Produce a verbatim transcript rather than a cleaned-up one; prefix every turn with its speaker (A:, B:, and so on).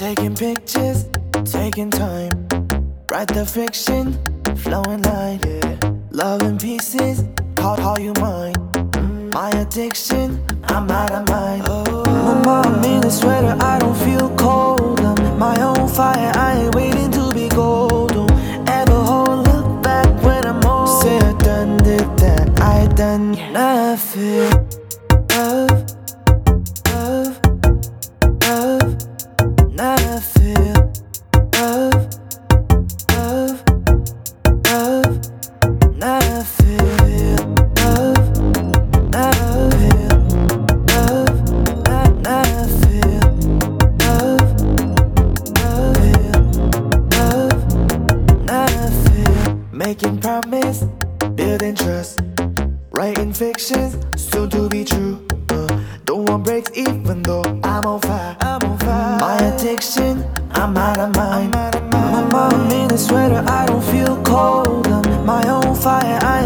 A: Taking pictures, taking time. Write the fiction, flowing line, yeah. Love in pieces, call, call you mine. Mm, my addiction, I'm out of mind. Oh. Mama, I'm in a sweater, I don't feel cold. I'm my own fire, I ain't waiting to be gold. Don't ever hold, look back when I'm old. Say I done did that, I done nothing. Love, love, love, nothing. Love, love, love, nothing. Love, nothing. Love, not nothing. Love, nothing. Love, nothing. Making promise, building trust. Writing fictions, soon to be true. Uh, don't want breaks even though I'm on fire. I'm on fire. My addiction, I'm out of mind. I'm out of mind. My mom in a sweater, I don't feel cold. I'm my own fire. I